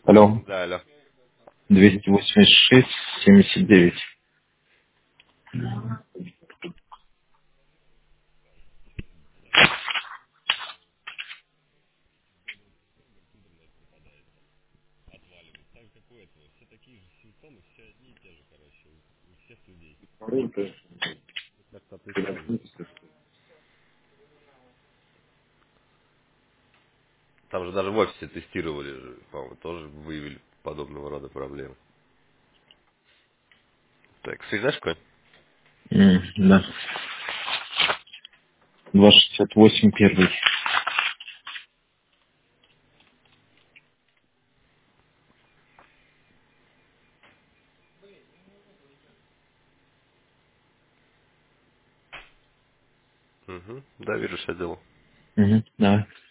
Алло. Да, алло. 286 79. Так-то ты тоже. Там же даже в офисе тестировали, же, по-моему, тоже выявили подобного рода проблемы. Так, знаешь какой? Да. 268 первый. Угу. Да, вижу, все делал. Угу. Давай.